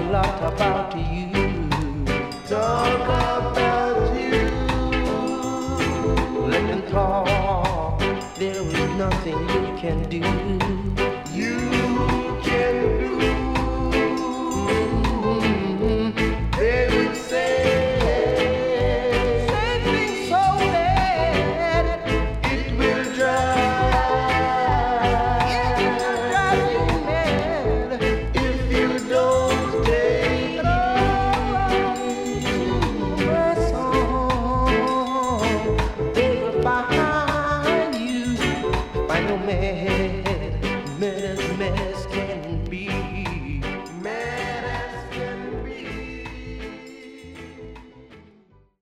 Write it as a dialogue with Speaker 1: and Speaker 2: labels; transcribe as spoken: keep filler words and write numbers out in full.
Speaker 1: lot about you.
Speaker 2: Talk about you.
Speaker 1: Let them talk. There is nothing you can do.
Speaker 2: You can